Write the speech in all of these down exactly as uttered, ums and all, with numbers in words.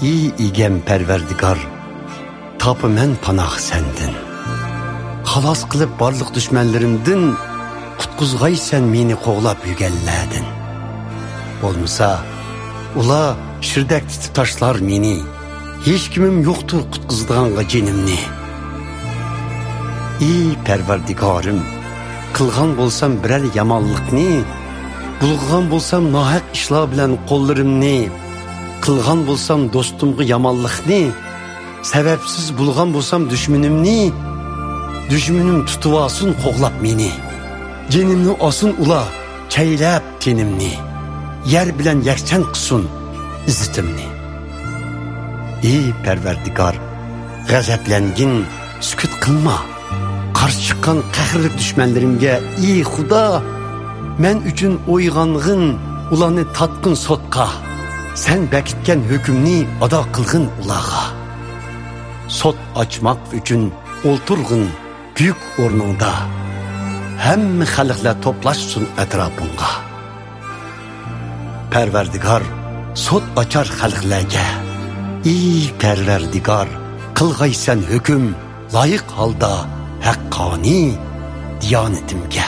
ey egem Parvardigor, topiman panoh sendin. Xalos qilib barliq dushmanlarimdan qutqizg'aysan meni qo'g'lab yugalladin. Bo'lmasa, ular shirdak titib tashlar meni. Hech kimim yo'qdir qutqizdig'anga jinimni. Ey Parvardigorim, qilgan bo'lsam biror yomonlikni, bulg'an bo'lsam nohaq ishlar bilan qo'llarimni, qilgan bo'lsam do'stimga yomonlikni, sababsiz bulg'an bo'lsam dushmanimni, dushmanim tutib olsin qo'g'lab meni. Jinimni olsin ular chaylab tenimni, yer bilan yakchan qilsin izzitimni. Ey Parvardigor, g'azablangin, sukut qilma. Qarshi chiqqan qahrli dushmanlarimga, ey Xudo, men uchun o'yg'ong'in, ularni tatqin sotqa. Sen bekitgan hukmni ado qilg'in ularga. Sot ochmoq uchun o'ltirg'in büyük o'rningda. Hamma xalqlar to'plashsin atrofingga. Parvardigor, sot ochar xalqlarga. Ey Parvardigor, qilg'aysan hukm loyiq holda haqqoniy diyonatimga.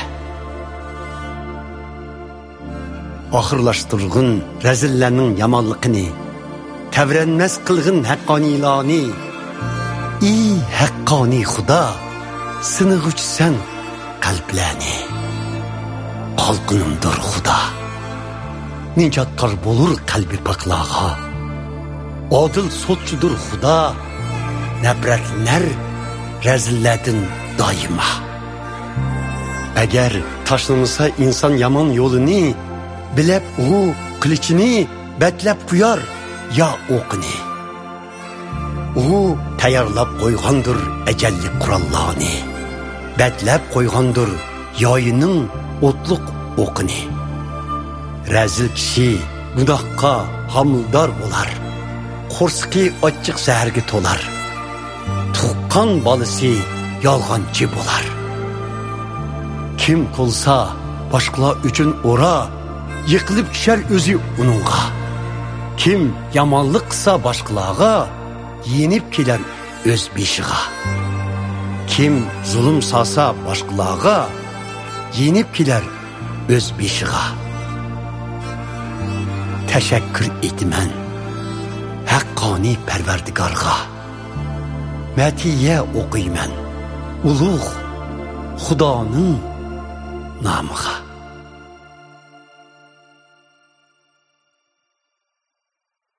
Oxirlashtirg'in razillarning yomonligini, tavranmas qilg'in haqqoniylarni. Ey haqqoniy Xudo, sinig'uchsan qalblarni. Qalqinimdir Xudo, nijotkor bo'lur qalbi poklarga. Odil sotchudur Xudo, nafratlanar razillardan doima. Agar tashlansa inson yomon yo'lini, bilib u qilichini batlab qo'yar yo o'qini. U tayyorlab qo'ygandir ajalli qurollarni, batlab qo'ygandir yoyining o'tliq o'qini. Razil kishi gunohga homildor bo'lar, qo'rsqi ochiq zaharga to'lar. Tuqqan bolasi yolg'onchi bo'lar. Kim qolsa boshqalar uchun o'ra, yiqilib kishar o'zi uningga. Kim yomonlik qilsa boshqalarga, yenib kelar o'z beshiga. Kim zulm solsa boshqalarga, yenib kelar o'z beshiga. Tashakkur etaman haqqoniy Parvardigorga. Matiya o'qiyman ulug' Xudoning nomiga.